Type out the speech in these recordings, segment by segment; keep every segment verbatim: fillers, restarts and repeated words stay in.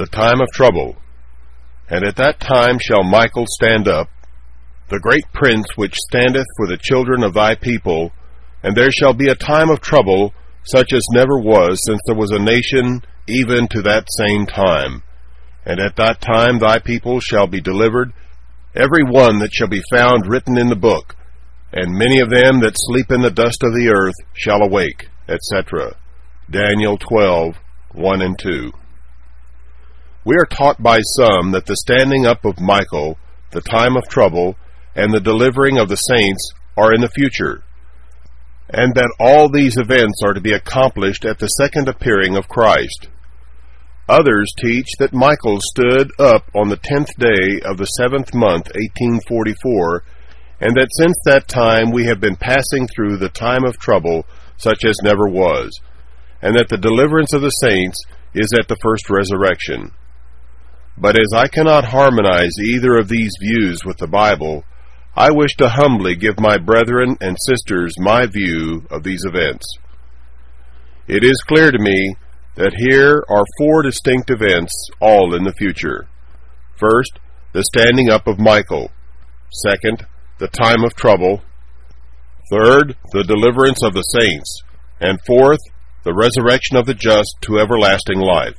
the time of trouble. And at that time shall Michael stand up, the great prince which standeth for the children of thy people, and there shall be a time of trouble, such as never was since there was a nation even to that same time. And at that time thy people shall be delivered, every one that shall be found written in the book, and many of them that sleep in the dust of the earth shall awake, et cetera. Daniel twelve, one and two. We are taught by some that the standing up of Michael, the time of trouble, and the delivering of the saints are in the future, and that all these events are to be accomplished at the second appearing of Christ. Others teach that Michael stood up on the tenth day of the seventh month, eighteen forty-four, and that since that time we have been passing through the time of trouble such as never was, and that the deliverance of the saints is at the first resurrection. But as I cannot harmonize either of these views with the Bible, I wish to humbly give my brethren and sisters my view of these events. It is clear to me that here are four distinct events, all in the future. First, the standing up of Michael. Second, the time of trouble. Third, the deliverance of the saints. And fourth, the resurrection of the just to everlasting life.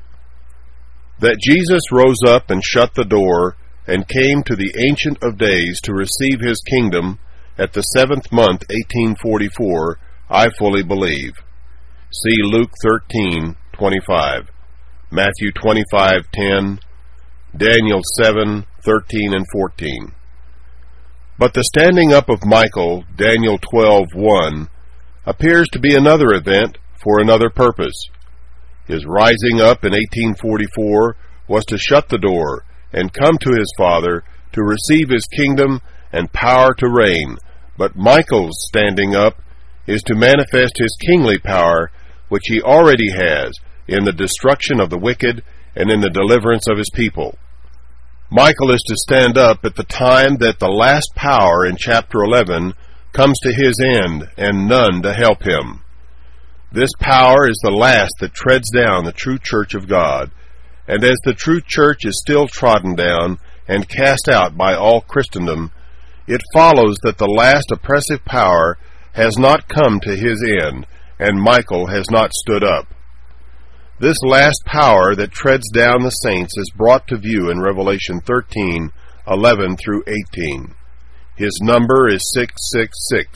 That Jesus rose up and shut the door, and came to the Ancient of Days to receive his kingdom at the seventh month, eighteen forty-four, I fully believe. See Luke thirteen, twenty-five, Matthew twenty-five, ten, Daniel seven, thirteen and fourteen. But the standing up of Michael, Daniel twelve, one, appears to be another event for another purpose. His rising up in eighteen forty-four was to shut the door and come to his Father to receive his kingdom and power to reign. But Michael's standing up is to manifest his kingly power, which he already has, in the destruction of the wicked and in the deliverance of his people. Michael is to stand up at the time that the last power in chapter eleven comes to his end, and none to help him. This power is the last that treads down the true church of God, and as the true church is still trodden down and cast out by all Christendom, it follows that the last oppressive power has not come to his end, and Michael has not stood up. This last power that treads down the saints is brought to view in Revelation thirteen, eleven through eighteen. His number is six six six.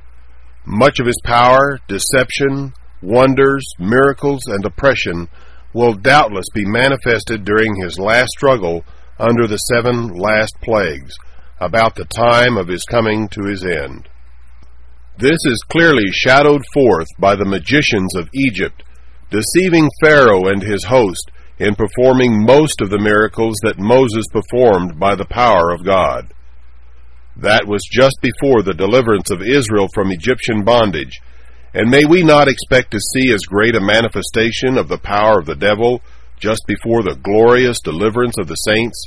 Much of his power, deception, wonders, miracles, and oppression will doubtless be manifested during his last struggle under the seven last plagues, about the time of his coming to his end. This is clearly shadowed forth by the magicians of Egypt, deceiving Pharaoh and his host in performing most of the miracles that Moses performed by the power of God. That was just before the deliverance of Israel from Egyptian bondage, and may we not expect to see as great a manifestation of the power of the devil just before the glorious deliverance of the saints?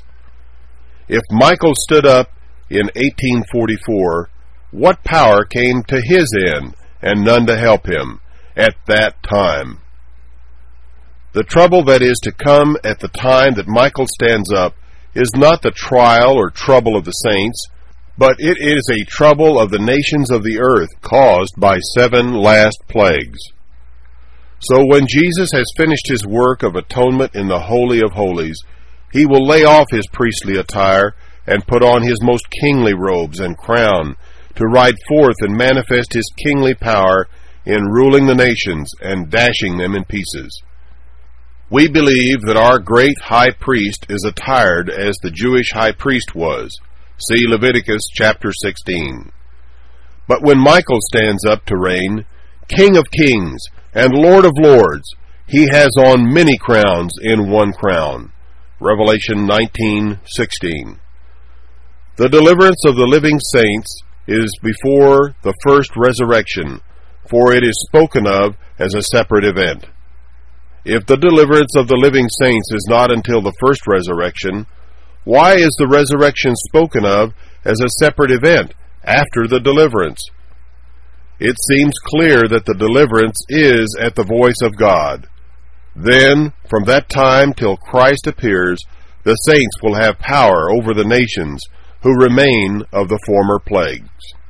If Michael stood up in eighteen forty-four, what power came to his end, and none to help him, at that time? The trouble that is to come at the time that Michael stands up is not the trial or trouble of the saints, but it is a trouble of the nations of the earth caused by seven last plagues. So when Jesus has finished his work of atonement in the Holy of Holies, he will lay off his priestly attire and put on his most kingly robes and crown to ride forth and manifest his kingly power in ruling the nations and dashing them in pieces. We believe that our great high priest is attired as the Jewish high priest was. See Leviticus chapter sixteen. But when Michael stands up to reign, King of kings and Lord of lords, he has on many crowns in one crown. Revelation nineteen sixteen. The deliverance of the living saints is before the first resurrection, for it is spoken of as a separate event. If the deliverance of the living saints is not until the first resurrection, why is the resurrection spoken of as a separate event after the deliverance? It seems clear that the deliverance is at the voice of God. Then, from that time till Christ appears, the saints will have power over the nations who remain of the former plagues.